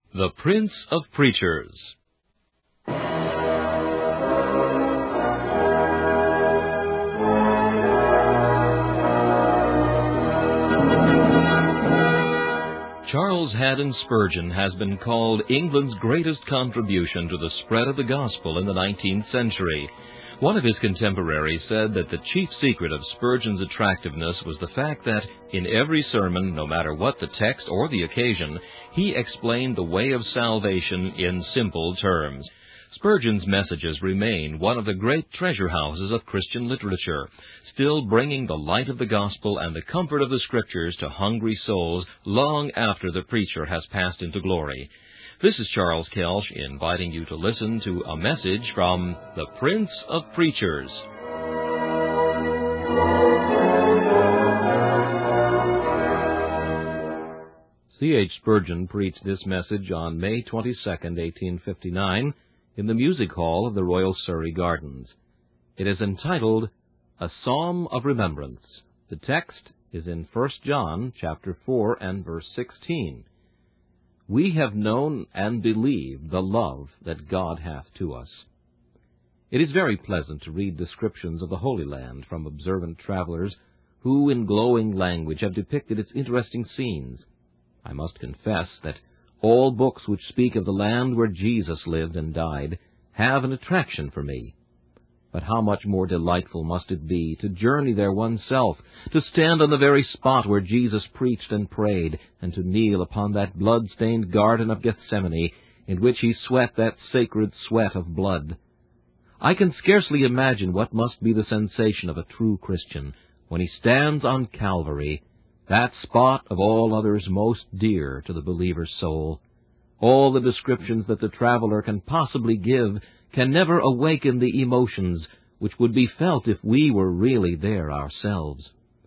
The Prince of Preachers. Charles Haddon Spurgeon has been called England's greatest contribution to the spread of the gospel in the 19th century. One of his contemporaries said that the chief secret of Spurgeon's attractiveness was the fact that, in every sermon, no matter what the text or the occasion, he explained the way of salvation in simple terms. Spurgeon's messages remain one of the great treasure houses of Christian literature, still bringing the light of the gospel and the comfort of the Scriptures to hungry souls long after the preacher has passed into glory. This is Charles Kelsch inviting you to listen to a message from the Prince of Preachers. C.H. Spurgeon preached this message on May 22, 1859, in the Music Hall of the Royal Surrey Gardens. It is entitled, A Psalm of Remembrance. The text is in 1 John chapter 4 and verse 16. We have known and believed the love that God hath to us. It is very pleasant to read descriptions of the Holy Land from observant travelers who, in glowing language, have depicted its interesting scenes. I must confess that all books which speak of the land where Jesus lived and died have an attraction for me. But how much more delightful must it be to journey there oneself, to stand on the very spot where Jesus preached and prayed, and to kneel upon that blood-stained garden of Gethsemane, in which he sweat that sacred sweat of blood. I can scarcely imagine what must be the sensation of a true Christian when he stands on Calvary, that spot of all others most dear to the believer's soul. All the descriptions that the traveler can possibly give can never awaken the emotions which would be felt if we were really there ourselves.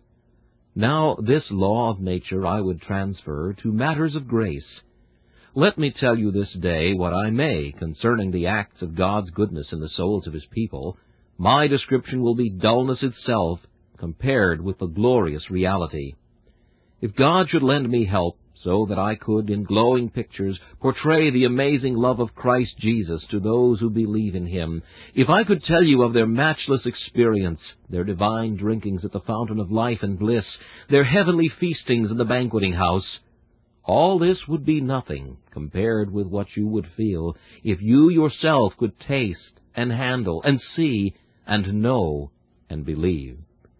Now, this law of nature I would transfer to matters of grace. Let me tell you this day what I may concerning the acts of God's goodness in the souls of His people. My description will be dullness itself compared with the glorious reality. If God should lend me help, so that I could, in glowing pictures, portray the amazing love of Christ Jesus to those who believe in Him, if I could tell you of their matchless experience, their divine drinkings at the fountain of life and bliss, their heavenly feastings in the banqueting house, all this would be nothing compared with what you would feel if you yourself could taste and handle and see and know and believe.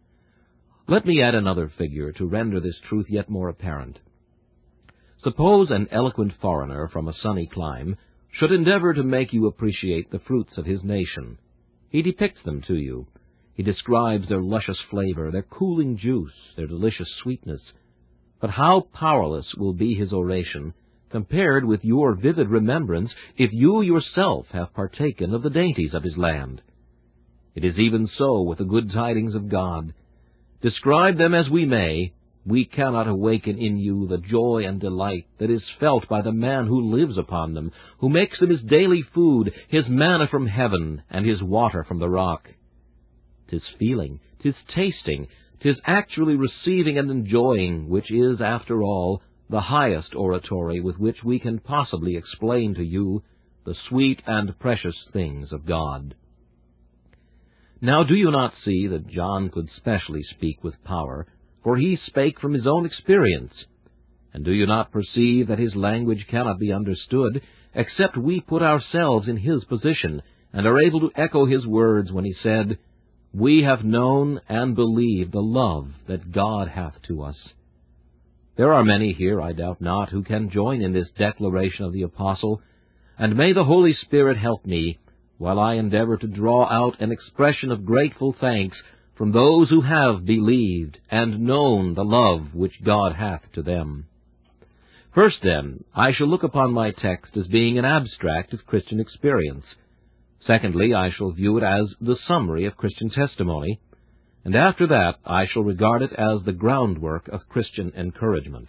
Let me add another figure to render this truth yet more apparent. Suppose an eloquent foreigner from a sunny clime should endeavor to make you appreciate the fruits of his nation. He depicts them to you. He describes their luscious flavor, their cooling juice, their delicious sweetness. But how powerless will be his oration compared with your vivid remembrance if you yourself have partaken of the dainties of his land. It is even so with the good tidings of God. Describe them as we may, we cannot awaken in you the joy and delight that is felt by the man who lives upon them, who makes them his daily food, his manna from heaven, and his water from the rock. 'Tis feeling, 'tis tasting, 'tis actually receiving and enjoying, which is, after all, the highest oratory with which we can possibly explain to you the sweet and precious things of God. Now do you not see that John could specially speak with power, for he spake from his own experience? And do you not perceive that his language cannot be understood except we put ourselves in his position, and are able to echo his words when he said, We have known and believed the love that God hath to us. There are many here, I doubt not, who can join in this declaration of the Apostle, and may the Holy Spirit help me, while I endeavor to draw out an expression of grateful thanks from those who have believed and known the love which God hath to them. First, then, I shall look upon my text as being an abstract of Christian experience. Secondly, I shall view it as the summary of Christian testimony. And after that, I shall regard it as the groundwork of Christian encouragement.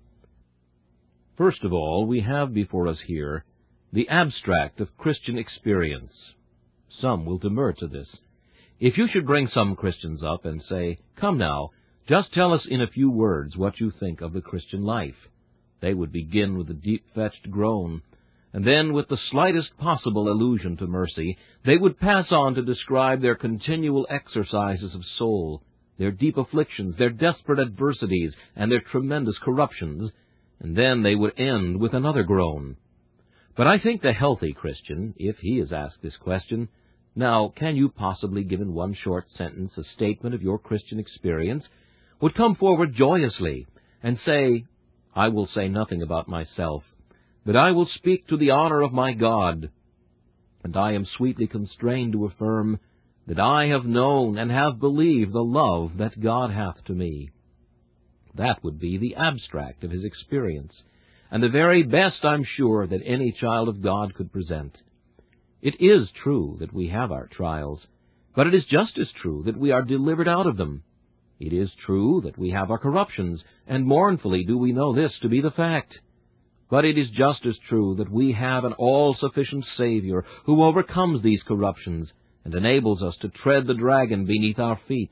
First of all, we have before us here the abstract of Christian experience. Some will demur to this. If you should bring some Christians up and say, Come now, just tell us in a few words what you think of the Christian life, They would begin with a deep-fetched groan, and then, with the slightest possible allusion to mercy, they would pass on to describe their continual exercises of soul, their deep afflictions, their desperate adversities, and their tremendous corruptions, and then they would end with another groan. But I think the healthy Christian, if he is asked this question, "Now, can you possibly give in one short sentence a statement of your Christian experience?" would come forward joyously and say, "I will say nothing about myself, but I will speak to the honor of my God, and I am sweetly constrained to affirm that I have known and have believed the love that God hath to me." That would be the abstract of his experience, and the very best, I'm sure, that any child of God could present. It is true that we have our trials, but it is just as true that we are delivered out of them. It is true that we have our corruptions, and mournfully do we know this to be the fact. But it is just as true that we have an all-sufficient Savior who overcomes these corruptions and enables us to tread the dragon beneath our feet.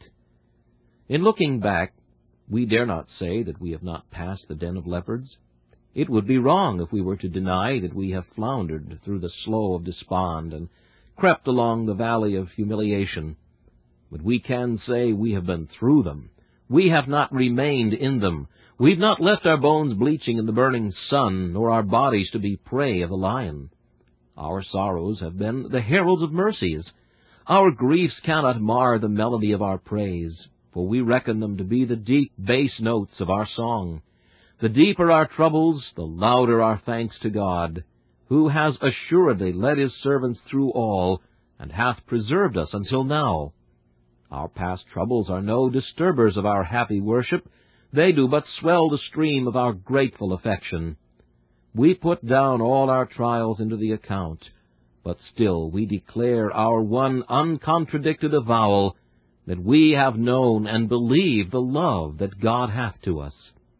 In looking back, we dare not say that we have not passed the den of leopards. It would be wrong if we were to deny that we have floundered through the slough of despond and crept along the valley of humiliation. But we can say we have been through them. We have not remained in them. We've not left our bones bleaching in the burning sun, nor our bodies to be prey of the lion. Our sorrows have been the heralds of mercies. Our griefs cannot mar the melody of our praise, for we reckon them to be the deep bass notes of our song. The deeper our troubles, the louder our thanks to God, who has assuredly led his servants through all, and hath preserved us until now. Our past troubles are no disturbers of our happy worship. They do but swell the stream of our grateful affection. We put down all our trials into the account, but still we declare our one uncontradicted avowal that we have known and believed the love that God hath to us.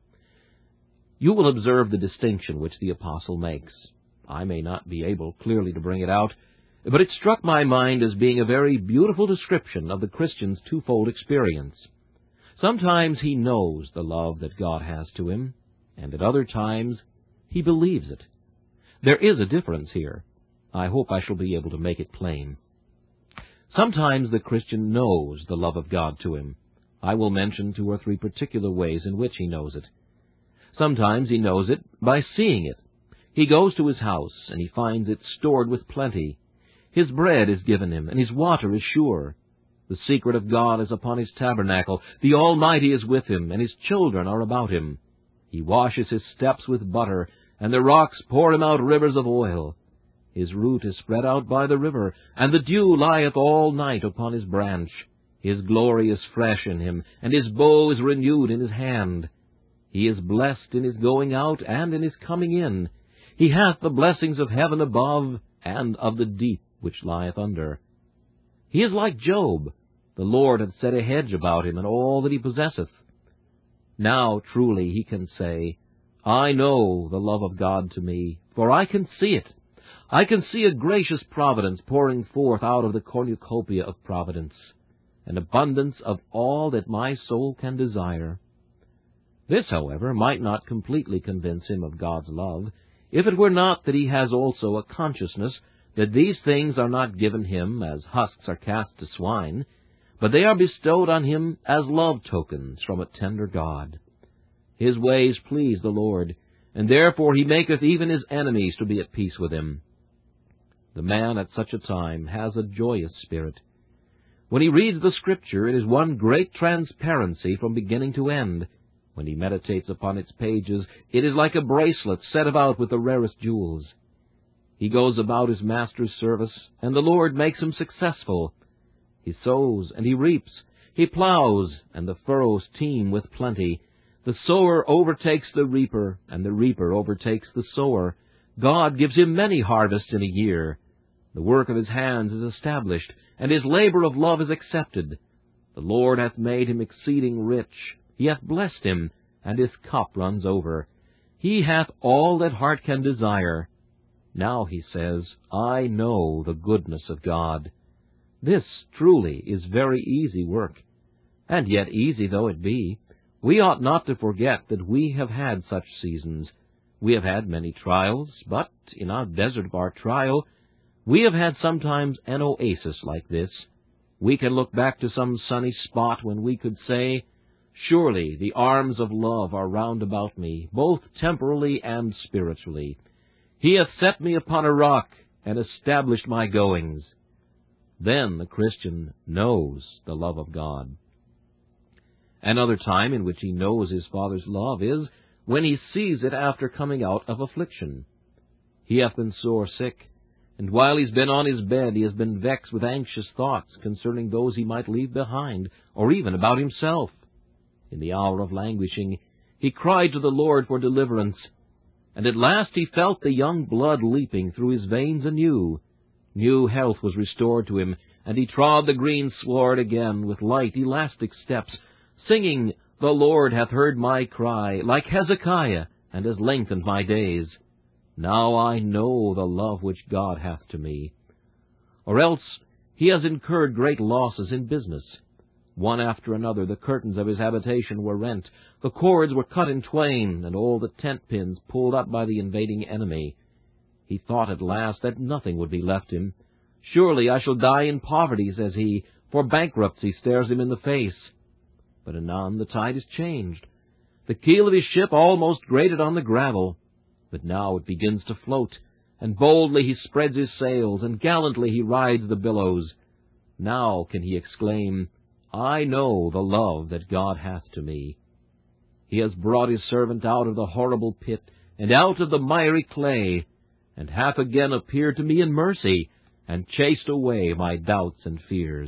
You will observe the distinction which the apostle makes. I may not be able clearly to bring it out, but it struck my mind as being a very beautiful description of the Christian's twofold experience. Sometimes he knows the love that God has to him, and at other times he believes it. There is a difference here. I hope I shall be able to make it plain. Sometimes the Christian knows the love of God to him. I will mention 2 or 3 particular ways in which he knows it. Sometimes he knows it by seeing it. He goes to his house, and he finds it stored with plenty. His bread is given him, and his water is sure. The secret of God is upon his tabernacle. The Almighty is with him, and his children are about him. He washes his steps with butter, and the rocks pour him out rivers of oil. His root is spread out by the river, and the dew lieth all night upon his branch. His glory is fresh in him, and his bow is renewed in his hand. He is blessed in his going out and in his coming in. He hath the blessings of heaven above, and of the deep which lieth under. He is like Job. The Lord hath set a hedge about him and all that he possesseth. Now truly he can say, I know the love of God to me, for I can see it. I can see a gracious providence pouring forth out of the cornucopia of providence, an abundance of all that my soul can desire. This, however, might not completely convince him of God's love, if it were not that he has also a consciousness that these things are not given him as husks are cast to swine, but they are bestowed on him as love tokens from a tender God. His ways please the Lord, and therefore he maketh even his enemies to be at peace with him. The man at such a time has a joyous spirit. When he reads the Scripture, it is one great transparency from beginning to end. When he meditates upon its pages, it is like a bracelet set about with the rarest jewels. He goes about his master's service, and the Lord makes him successful. He sows, and he reaps. He plows, and the furrows teem with plenty. The sower overtakes the reaper, and the reaper overtakes the sower. God gives him many harvests in a year. The work of his hands is established, and his labor of love is accepted. The Lord hath made him exceeding rich. He hath blessed him, and his cup runs over. He hath all that heart can desire. Now, he says, I know the goodness of God. This, truly, is very easy work. And yet, easy though it be, we ought not to forget that we have had such seasons, We have had many trials, but in our desert of our trial, we have had sometimes an oasis like this. We can look back to some sunny spot when we could say, "Surely the arms of love are round about me, both temporally and spiritually. He hath set me upon a rock, and established my goings." Then the Christian knows the love of God. Another time in which he knows his Father's love is when he sees it after coming out of affliction. He hath been sore sick, and while he's been on his bed, he has been vexed with anxious thoughts concerning those he might leave behind, or even about himself. In the hour of languishing, he cried to the Lord for deliverance, and at last he felt the young blood leaping through his veins anew. New health was restored to him, and he trod the green sward again with light, elastic steps, singing, "The Lord hath heard my cry, like Hezekiah, and has lengthened my days. Now I know the love which God hath to me." Or else he has incurred great losses in business. One after another the curtains of his habitation were rent, the cords were cut in twain, and all the tent pins pulled up by the invading enemy. He thought at last that nothing would be left him. "Surely I shall die in poverty," says he, for bankruptcy stares him in the face. But anon the tide is changed. The keel of his ship almost grated on the gravel, but now it begins to float, and boldly he spreads his sails, and gallantly he rides the billows. Now can he exclaim, "I know the love that God hath to me." He has brought his servant out of the horrible pit, and out of the miry clay, and hath again appeared to me in mercy, and chased away my doubts and fears.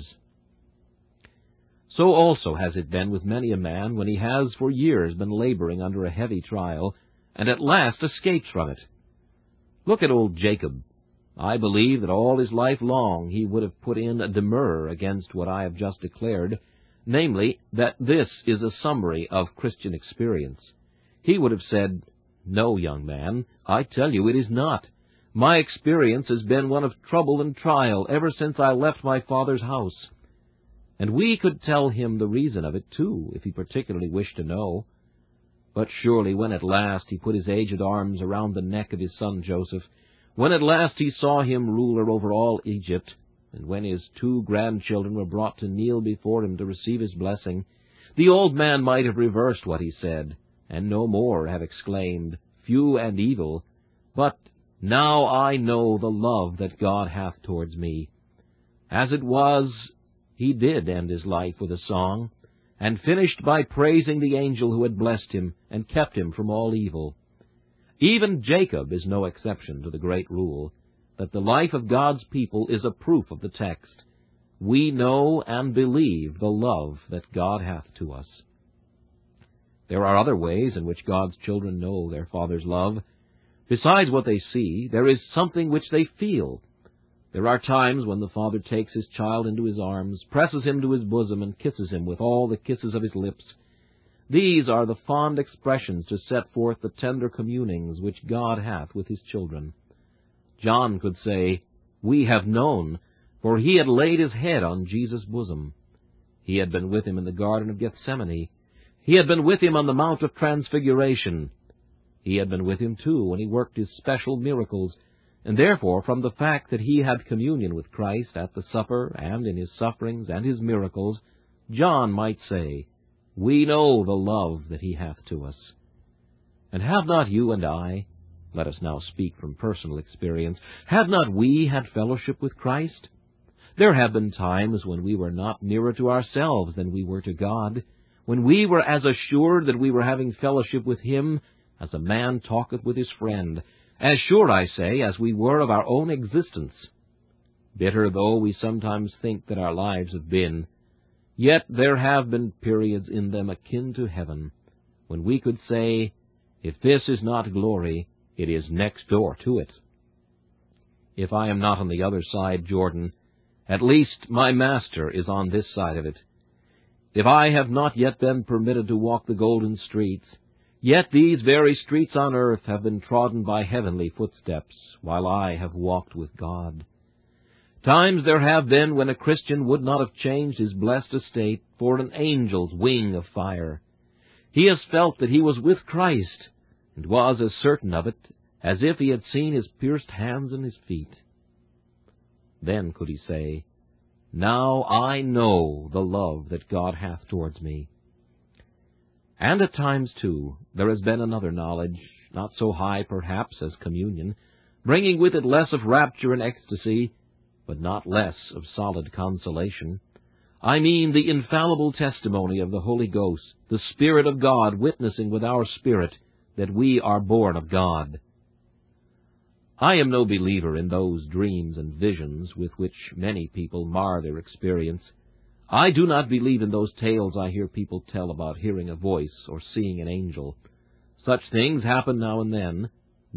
So also has it been with many a man when he has for years been laboring under a heavy trial, and at last escapes from it. Look at old Jacob. I believe that all his life long he would have put in a demur against what I have just declared, namely, that this is a summary of Christian experience. He would have said, "No, young man, I tell you it is not. My experience has been one of trouble and trial ever since I left my father's house." And we could tell him the reason of it, too, if he particularly wished to know. But surely when at last he put his aged arms around the neck of his son Joseph, when at last he saw him ruler over all Egypt, and when his 2 grandchildren were brought to kneel before him to receive his blessing, the old man might have reversed what he said, and no more have exclaimed, "Few and evil," but "Now I know the love that God hath towards me." As it was, he did end his life with a song, and finished by praising the angel who had blessed him and kept him from all evil. Even Jacob is no exception to the great rule, that the life of God's people is a proof of the text. We know and believe the love that God hath to us. There are other ways in which God's children know their Father's love. Besides what they see, there is something which they feel. There are times when the Father takes his child into his arms, presses him to his bosom, and kisses him with all the kisses of his lips. These are the fond expressions to set forth the tender communings which God hath with his children. John could say, "We have known," for he had laid his head on Jesus' bosom. He had been with him in the Garden of Gethsemane. He had been with him on the Mount of Transfiguration. He had been with him, too, when he worked his special miracles, and therefore, from the fact that he had communion with Christ at the supper and in his sufferings and his miracles, John might say, "We know the love that he hath to us." And have not you and I, let us now speak from personal experience, have not we had fellowship with Christ? There have been times when we were not nearer to ourselves than we were to God, when we were as assured that we were having fellowship with him as a man talketh with his friend, as sure, I say, as we were of our own existence. Bitter though we sometimes think that our lives have been, yet there have been periods in them akin to heaven, when we could say, "If this is not glory, it is next door to it." If I am not on the other side Jordan, at least my Master is on this side of it. If I have not yet been permitted to walk the golden streets, yet these very streets on earth have been trodden by heavenly footsteps, while I have walked with God. Times there have been when a Christian would not have changed his blessed estate for an angel's wing of fire. He has felt that he was with Christ, and was as certain of it as if he had seen his pierced hands and his feet. Then could he say, "Now I know the love that God hath towards me." And at times, too, there has been another knowledge, not so high, perhaps, as communion, bringing with it less of rapture and ecstasy, but not less of solid consolation. I mean the infallible testimony of the Holy Ghost, the Spirit of God witnessing with our spirit that we are born of God. I am no believer in those dreams and visions with which many people mar their experience. I do not believe in those tales I hear people tell about hearing a voice or seeing an angel. Such things happen now and then,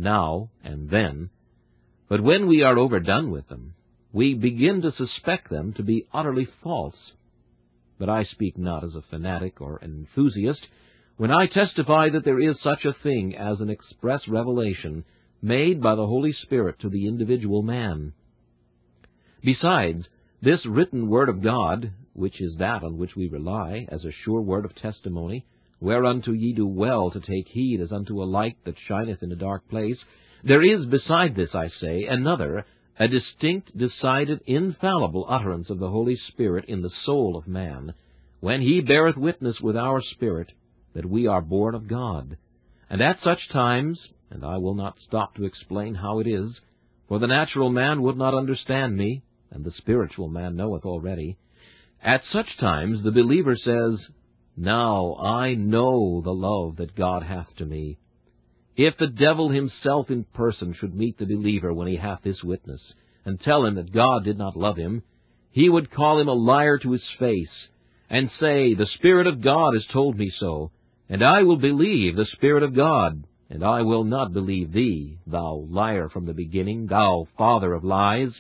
but when we are overdone with them, we begin to suspect them to be utterly false. But I speak not as a fanatic or an enthusiast when I testify that there is such a thing as an express revelation made by the Holy Spirit to the individual man. Besides, this written Word of God, which is that on which we rely, as a sure word of testimony, whereunto ye do well to take heed as unto a light that shineth in a dark place, there is beside this, I say, another, a distinct, decided, infallible utterance of the Holy Spirit in the soul of man, when he beareth witness with our spirit that we are born of God. And at such times, and I will not stop to explain how it is, for the natural man would not understand me, and the spiritual man knoweth already, at such times the believer says, "Now I know the love that God hath to me." If the devil himself in person should meet the believer when he hath this witness, and tell him that God did not love him, he would call him a liar to his face, and say, "The Spirit of God has told me so, and I will believe the Spirit of God, and I will not believe thee, thou liar from the beginning, thou father of lies."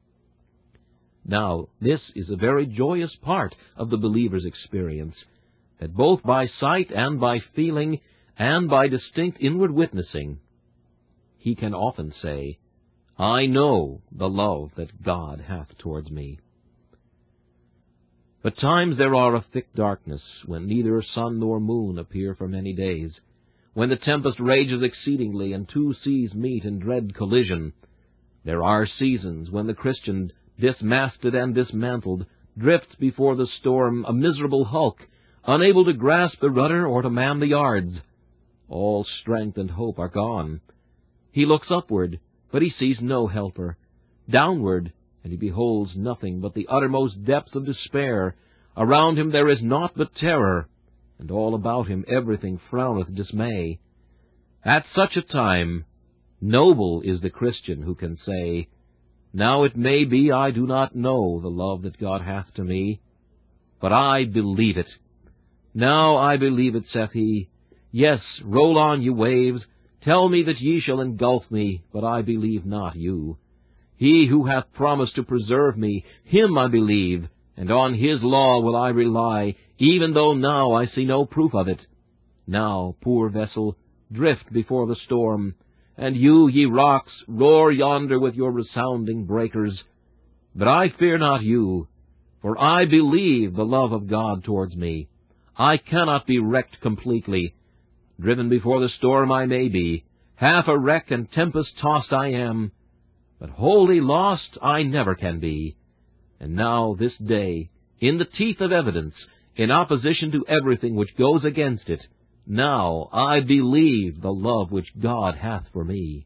Now, this is a very joyous part of the believer's experience, that both by sight and by feeling and by distinct inward witnessing, he can often say, "I know the love that God hath towards me." But times there are of thick darkness, when neither sun nor moon appear for many days, when the tempest rages exceedingly, and two seas meet in dread collision. There are seasons when the Christian, dismasted and dismantled, drifts before the storm a miserable hulk, unable to grasp the rudder or to man the yards. All strength and hope are gone. He looks upward, but he sees no helper. Downward, and he beholds nothing but the uttermost depths of despair. Around him there is naught but terror, and all about him everything frowneth dismay. At such a time, noble is the Christian who can say, "Now it may be I do not know the love that God hath to me, but I believe it. Now I believe it, saith he. Yes, roll on, ye waves, tell me that ye shall engulf me, but I believe not you. He who hath promised to preserve me, him I believe, and on his law will I rely, even though now I see no proof of it. Now, poor vessel, drift before the storm, and you, ye rocks, roar yonder with your resounding breakers. But I fear not you, for I believe the love of God towards me. I cannot be wrecked completely. Driven before the storm I may be, half a wreck and tempest-tossed I am, but wholly lost I never can be. And now, this day, in the teeth of evidence, in opposition to everything which goes against it, now I believe the love which God hath for me."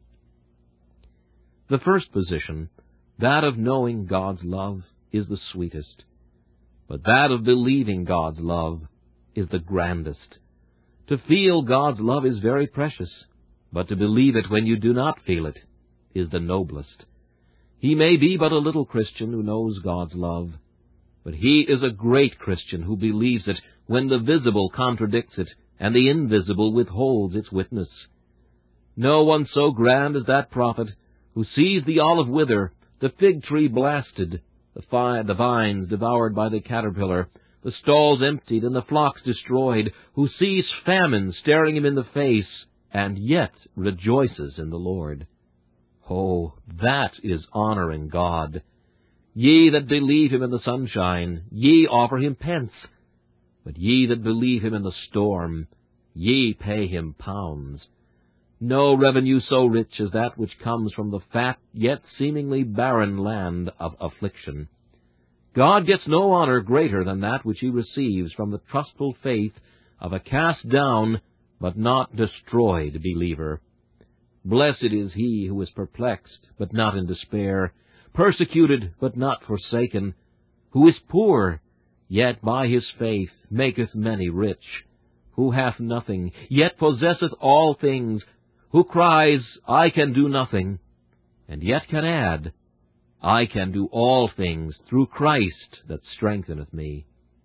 The first position, that of knowing God's love, is the sweetest. But that of believing God's love is the grandest. To feel God's love is very precious, but to believe it when you do not feel it is the noblest. He may be but a little Christian who knows God's love, but he is a great Christian who believes it when the visible contradicts it, and the invisible withholds its witness. No one so grand as that prophet who sees the olive wither, the fig tree blasted, the vines devoured by the caterpillar, the stalls emptied and the flocks destroyed, who sees famine staring him in the face, and yet rejoices in the Lord. Oh, that is honoring God. Ye that believe him in the sunshine, ye offer him pence. But ye that believe him in the storm, ye pay him pounds. No revenue so rich as that which comes from the fat, yet seemingly barren land of affliction. God gets no honor greater than that which he receives from the trustful faith of a cast-down but not destroyed believer. Blessed is he who is perplexed, but not in despair, persecuted, but not forsaken, who is poor, yet by his faith maketh many rich, who hath nothing, yet possesseth all things, who cries, I can do nothing, and yet can add, I can do all things through Christ that strengtheneth me.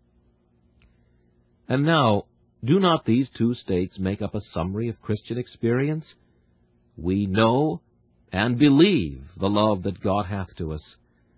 And now, do not these two states make up a summary of Christian experience? We know and believe the love that God hath to us.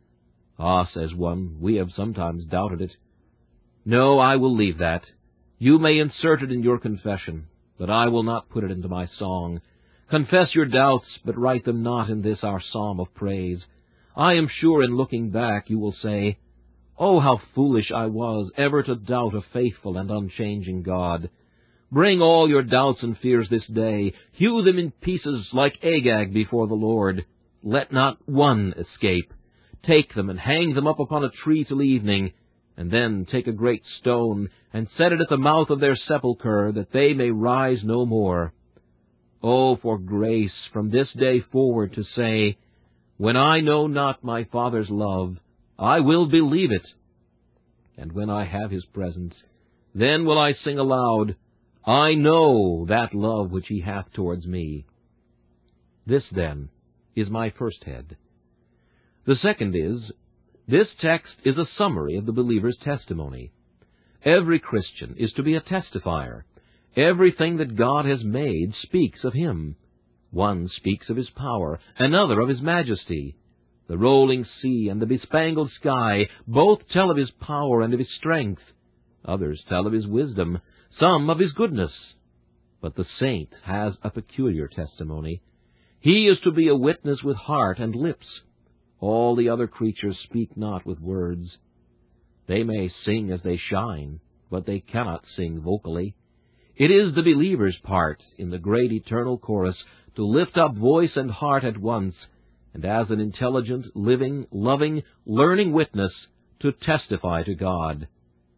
Ah, says one, we have sometimes doubted it. No, I will leave that. You may insert it in your confession, but I will not put it into my song. Confess your doubts, but write them not in this our psalm of praise. I am sure in looking back you will say, Oh, how foolish I was ever to doubt a faithful and unchanging God. Bring all your doubts and fears this day. Hew them in pieces like Agag before the Lord. Let not one escape. Take them and hang them up upon a tree till evening, and then take a great stone and set it at the mouth of their sepulchre, that they may rise no more. Oh, for grace from this day forward to say, When I know not my Father's love, I will believe it. And when I have his presence, then will I sing aloud, I know that love which he hath towards me. This, then, is my first head. The second is, this text is a summary of the believer's testimony. Every Christian is to be a testifier. Everything that God has made speaks of him. One speaks of his power, another of his majesty. The rolling sea and the bespangled sky both tell of his power and of his strength. Others tell of his wisdom, some of his goodness. But the saint has a peculiar testimony. He is to be a witness with heart and lips. All the other creatures speak not with words. They may sing as they shine, but they cannot sing vocally. It is the believer's part in the great eternal chorus to lift up voice and heart at once, and as an intelligent, living, loving, learning witness to testify to God.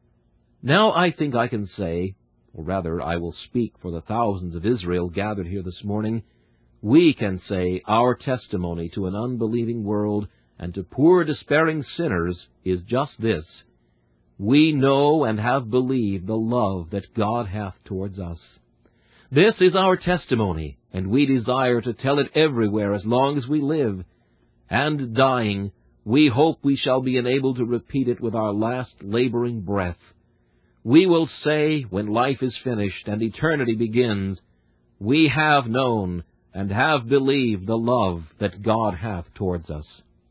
Now I think I can say, or rather I will speak for the thousands of Israel gathered here this morning, we can say our testimony to an unbelieving world and to poor despairing sinners is just this: we know and have believed the love that God hath towards us. This is our testimony, and we desire to tell it everywhere as long as we live. And dying, we hope we shall be enabled to repeat it with our last laboring breath. We will say, when life is finished and eternity begins, we have known and have believed the love that God hath towards us.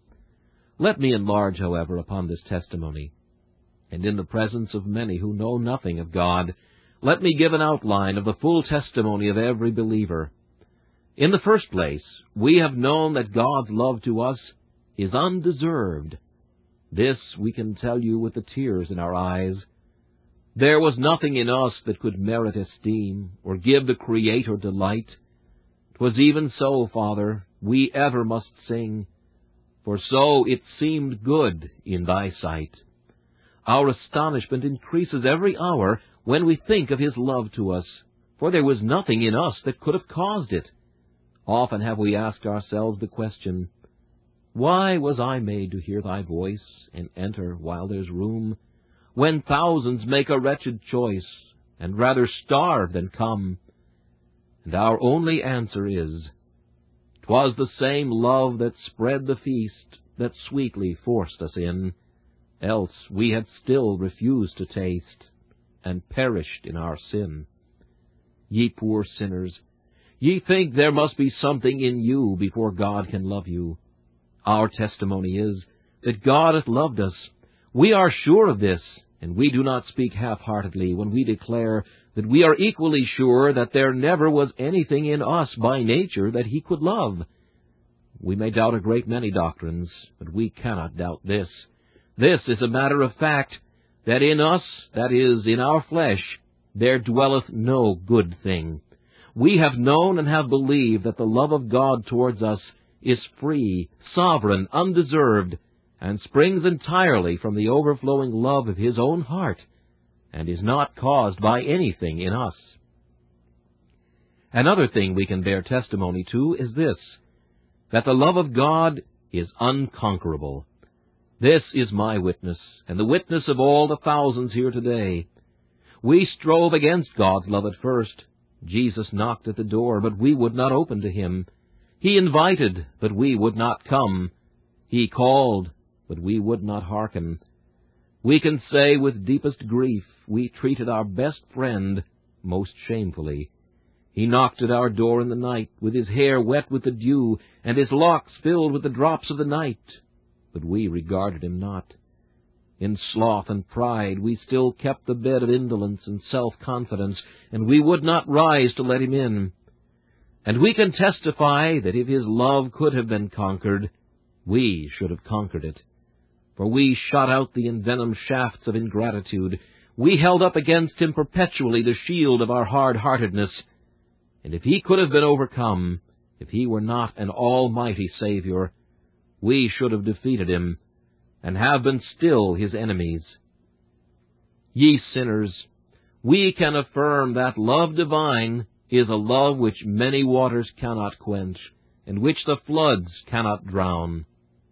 Let me enlarge, however, upon this testimony, and in the presence of many who know nothing of God, let me give an outline of the full testimony of every believer. In the first place, we have known that God's love to us is undeserved. This we can tell you with the tears in our eyes. There was nothing in us that could merit esteem or give the Creator delight. 'Twas even so, Father, we ever must sing, for so it seemed good in thy sight. Our astonishment increases every hour when we think of his love to us, for there was nothing in us that could have caused it. Often have we asked ourselves the question, why was I made to hear thy voice and enter while there's room, when thousands make a wretched choice, and rather starve than come? And our only answer is, 'twas the same love that spread the feast that sweetly forced us in, else we had still refused to taste, and perished in our sin. Ye poor sinners, ye think there must be something in you before God can love you. Our testimony is that God hath loved us. We are sure of this, and we do not speak half-heartedly when we declare that we are equally sure that there never was anything in us by nature that he could love. We may doubt a great many doctrines, but we cannot doubt this. This is a matter of fact, that in us, that is, in our flesh, there dwelleth no good thing. We have known and have believed that the love of God towards us is free, sovereign, undeserved, and springs entirely from the overflowing love of His own heart, and is not caused by anything in us. Another thing we can bear testimony to is this, that the love of God is unconquerable. This is my witness, and the witness of all the thousands here today. We strove against God's love at first. Jesus knocked at the door, but we would not open to Him. He invited, but we would not come. He called, but we would not hearken. We can say with deepest grief, we treated our best friend most shamefully. He knocked at our door in the night, with his hair wet with the dew, and his locks filled with the drops of the night. But we regarded him not. In sloth and pride we still kept the bed of indolence and self-confidence, and we would not rise to let him in. And we can testify that if his love could have been conquered, we should have conquered it. For we shot out the envenomed shafts of ingratitude. We held up against him perpetually the shield of our hard-heartedness. And if he could have been overcome, if he were not an almighty Savior, we should have defeated him, and have been still his enemies. Ye sinners, we can affirm that love divine is a love which many waters cannot quench, and which the floods cannot drown.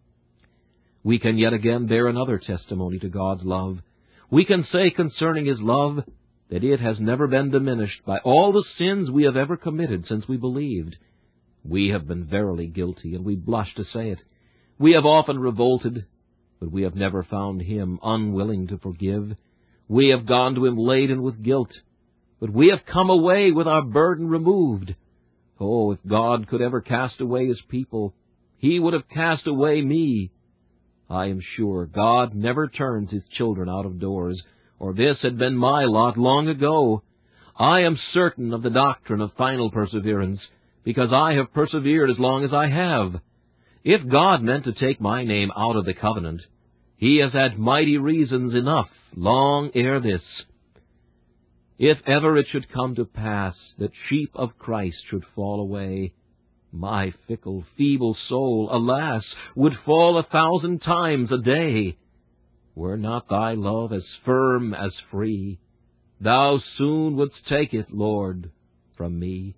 We can yet again bear another testimony to God's love. We can say concerning His love that it has never been diminished by all the sins we have ever committed since we believed. We have been verily guilty, and we blush to say it. We have often revolted, but we have never found Him unwilling to forgive. We have gone to Him laden with guilt, but we have come away with our burden removed. Oh, if God could ever cast away His people, He would have cast away me. I am sure God never turns His children out of doors, or this had been my lot long ago. I am certain of the doctrine of final perseverance, because I have persevered as long as I have. If God meant to take my name out of the covenant, He has had mighty reasons enough long ere this. If ever it should come to pass that sheep of Christ should fall away, my fickle, feeble soul, alas, would fall 1,000 times a day. Were not Thy love as firm as free, Thou soon wouldst take it, Lord, from me.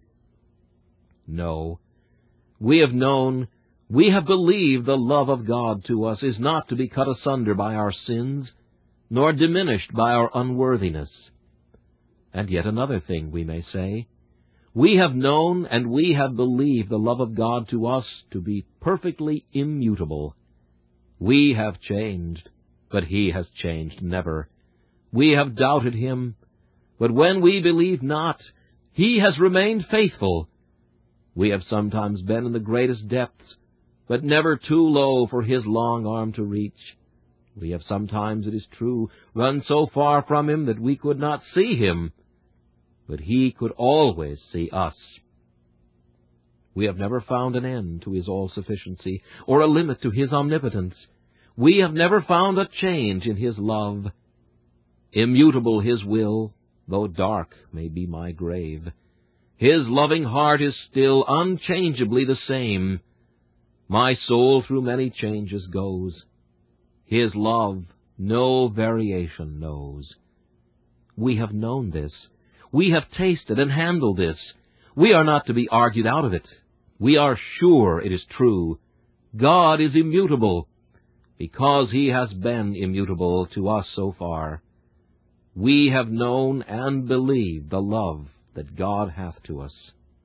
No, we have known, we have believed the love of God to us is not to be cut asunder by our sins, nor diminished by our unworthiness. And yet another thing we may say. We have known and we have believed the love of God to us to be perfectly immutable. We have changed, but He has changed never. We have doubted Him, but when we believed not, He has remained faithful. We have sometimes been in the greatest depths, but never too low for His long arm to reach. We have sometimes, it is true, run so far from Him that we could not see Him, but He could always see us. We have never found an end to His all-sufficiency, or a limit to His omnipotence. We have never found a change in His love. Immutable His will, though dark may be my grave. His loving heart is still unchangeably the same. My soul through many changes goes. His love no variation knows. We have known this. We have tasted and handled this. We are not to be argued out of it. We are sure it is true. God is immutable, because He has been immutable to us so far. We have known and believed the love that God hath to us.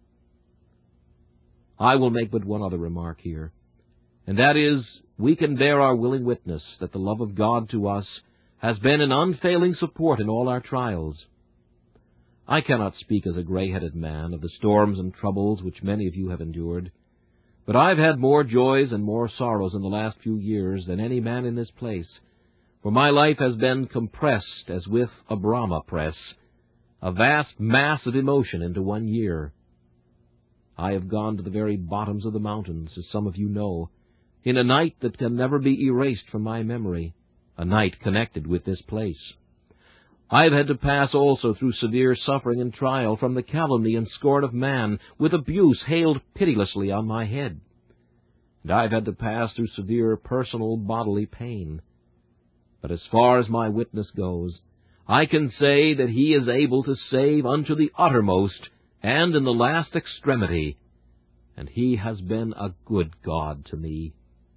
I will make but one other remark here, and that is, we can bear our willing witness that the love of God to us has been an unfailing support in all our trials. I cannot speak as a gray-headed man of the storms and troubles which many of you have endured, but I've had more joys and more sorrows in the last few years than any man in this place, for my life has been compressed as with a Brahma press, a vast mass of emotion into 1 year. I have gone to the very bottoms of the mountains, as some of you know, in a night that can never be erased from my memory, a night connected with this place. I have had to pass also through severe suffering and trial from the calumny and scorn of man, with abuse hailed pitilessly on my head. And I have had to pass through severe personal bodily pain. But as far as my witness goes, I can say that He is able to save unto the uttermost and in the last extremity, and He has been a good God to me.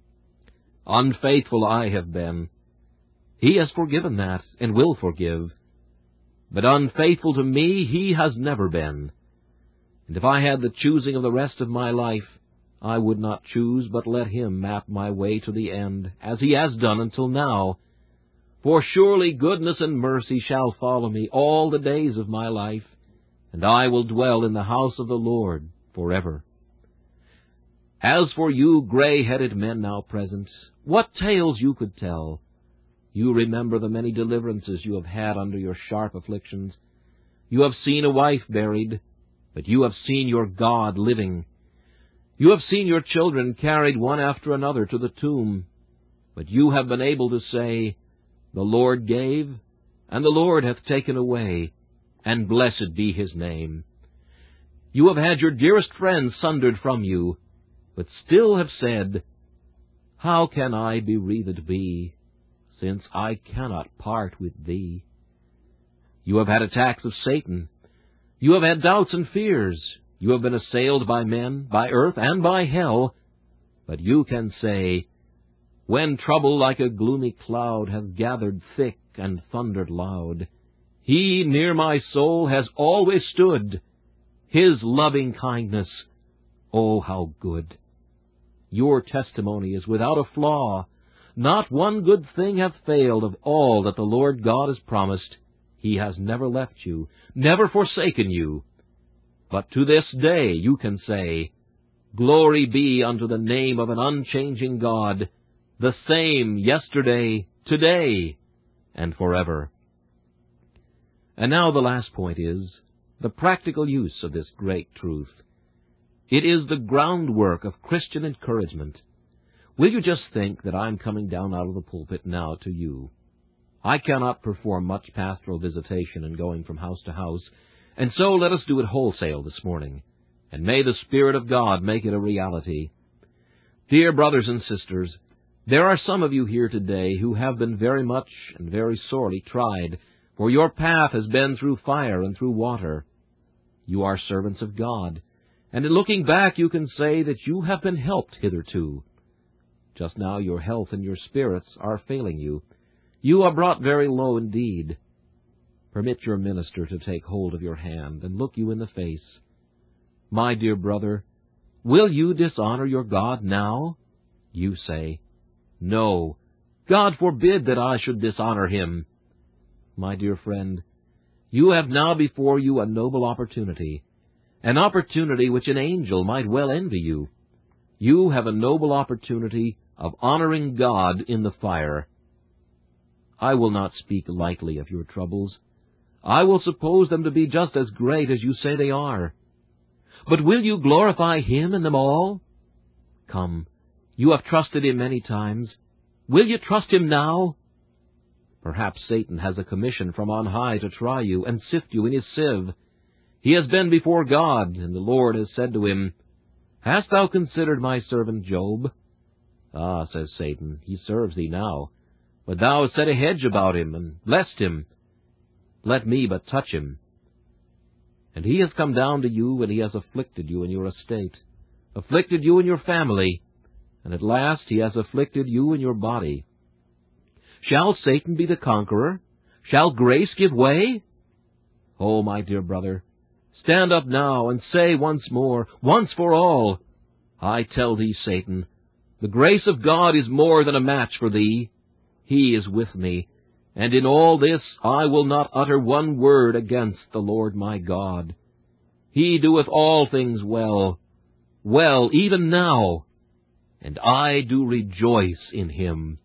Unfaithful I have been. He has forgiven that, and will forgive. But unfaithful to me He has never been. And if I had the choosing of the rest of my life, I would not choose but let Him map my way to the end, as He has done until now. For surely goodness and mercy shall follow me all the days of my life, and I will dwell in the house of the Lord forever. As for you gray-headed men now present, what tales you could tell! You remember the many deliverances you have had under your sharp afflictions. You have seen a wife buried, but you have seen your God living. You have seen your children carried one after another to the tomb, but you have been able to say, The Lord gave, and the Lord hath taken away, and blessed be His name. You have had your dearest friends sundered from you, but still have said, How can I bereaved be, since I cannot part with Thee? You have had attacks of Satan. You have had doubts and fears. You have been assailed by men, by earth, and by hell. But you can say, When trouble like a gloomy cloud hath gathered thick and thundered loud, He near my soul has always stood. His loving kindness, oh, how good! Your testimony is without a flaw. Not one good thing hath failed of all that the Lord God has promised. He has never left you, never forsaken you. But to this day you can say, Glory be unto the name of an unchanging God, the same yesterday, today, and forever. And now the last point is the practical use of this great truth. It is the groundwork of Christian encouragement. Will you just think that I'm coming down out of the pulpit now to you? I cannot perform much pastoral visitation and going from house to house, and so let us do it wholesale this morning, and may the Spirit of God make it a reality. Dear brothers and sisters, there are some of you here today who have been very much and very sorely tried, for your path has been through fire and through water. You are servants of God, and in looking back you can say that you have been helped hitherto. Just now your health and your spirits are failing you. You are brought very low indeed. Permit your minister to take hold of your hand and look you in the face. My dear brother, will you dishonor your God now? You say, No, God forbid that I should dishonor Him. My dear friend, you have now before you a noble opportunity, an opportunity which an angel might well envy you. You have a noble opportunity of honoring God in the fire. I will not speak lightly of your troubles. I will suppose them to be just as great as you say they are. But will you glorify Him in them all? Come, you have trusted Him many times. Will you trust Him now? Perhaps Satan has a commission from on high to try you and sift you in his sieve. He has been before God, and the Lord has said to him, Hast thou considered my servant Job? Ah, says Satan, he serves thee now. But thou hast set a hedge about him, and blessed him. Let me but touch him. And he has come down to you, and he has afflicted you in your estate, afflicted you in your family, and at last he has afflicted you in your body. Shall Satan be the conqueror? Shall grace give way? Oh, my dear brother, stand up now and say once more, once for all, I tell thee, Satan, the grace of God is more than a match for thee. He is with me, and in all this I will not utter one word against the Lord my God. He doeth all things well, well even now, and I do rejoice in Him.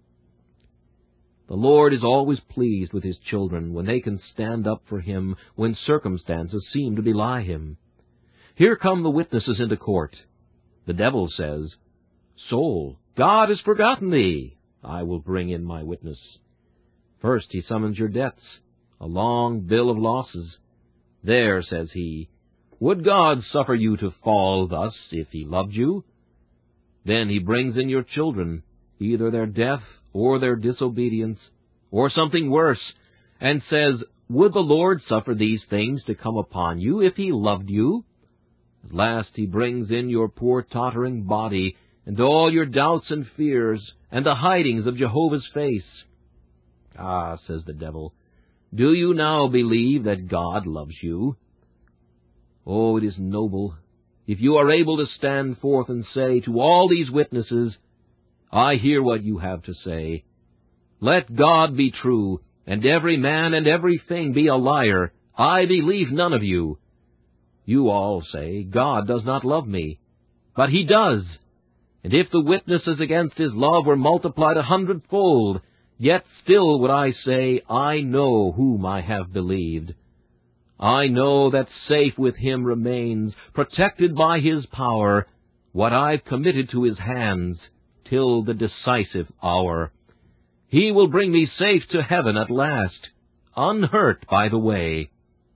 The Lord is always pleased with His children when they can stand up for Him when circumstances seem to belie Him. Here come the witnesses into court. The devil says, Soul, God has forgotten thee. I will bring in my witness. First he summons your debts. a long bill of losses. There, says he, would God suffer you to fall thus if he loved you? Then he brings in your children, either their death or their disobedience, or something worse, and says, would the Lord suffer these things to come upon you if he loved you? At last he brings in your poor tottering body, and all your doubts and fears, and the hidings of Jehovah's face. Ah, says the devil, do you now believe that God loves you? Oh, it is noble if you are able to stand forth and say to all these witnesses, I hear what you have to say. Let God be true, and every man and everything be a liar. I believe none of you. You all say, God does not love me. But he does. And if the witnesses against his love were multiplied 100-fold, yet still would I say, I know whom I have believed. I know that safe with him remains, protected by his power, what I've committed to his hands, till the decisive hour. He will bring me safe to heaven at last, unhurt by the way.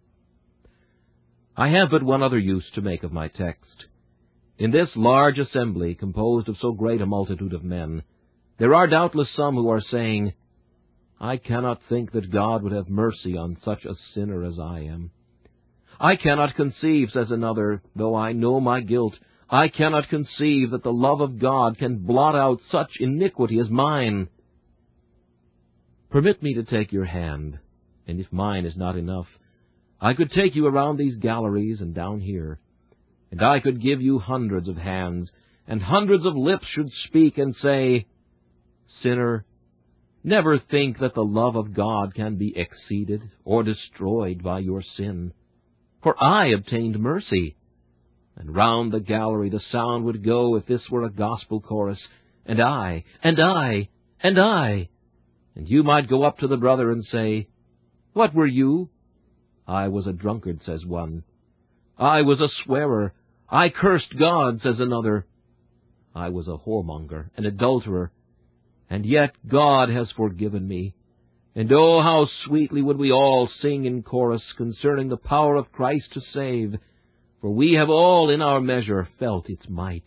I have but one other use to make of my text. In this large assembly, composed of so great a multitude of men, there are doubtless some who are saying, I cannot think that God would have mercy on such a sinner as I am. I cannot conceive, says another, though I know my guilt, I cannot conceive that the love of God can blot out such iniquity as mine. Permit me to take your hand, and if mine is not enough, I could take you around these galleries and down here, and I could give you hundreds of hands, and hundreds of lips should speak and say, Sinner, never think that the love of God can be exceeded or destroyed by your sin. For I obtained mercy. And round the gallery the sound would go if this were a gospel chorus, and I, and I, and I. And you might go up to the brother and say, What were you? I was a drunkard, says one. I was a swearer. I cursed God, says another. I was a whoremonger, an adulterer. And yet God has forgiven me. And oh, how sweetly would we all sing in chorus concerning the power of Christ to save, for we have all in our measure felt its might.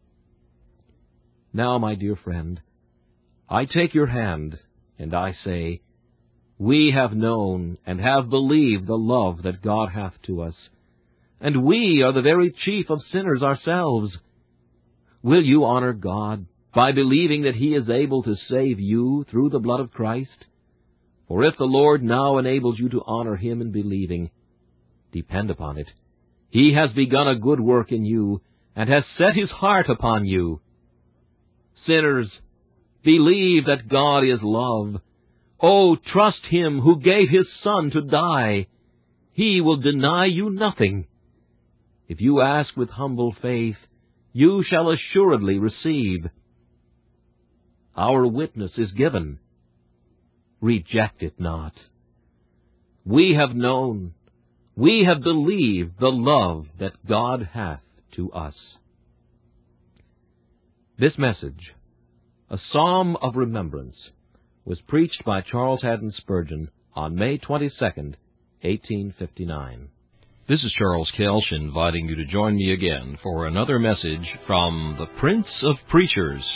Now, my dear friend, I take your hand, and I say, we have known and have believed the love that God hath to us, and we are the very chief of sinners ourselves. Will you honor God by believing that he is able to save you through the blood of Christ? For if the Lord now enables you to honor him in believing, depend upon it, he has begun a good work in you, and has set his heart upon you. Sinners, believe that God is love. Oh, trust him who gave his Son to die. He will deny you nothing. If you ask with humble faith, you shall assuredly receive. Our witness is given. Reject it not. We have known, we have believed the love that God hath to us. This message, a psalm of remembrance, was preached by Charles Haddon Spurgeon on May 22nd, 1859. This is Charles Kelsch inviting you to join me again for another message from the Prince of Preachers.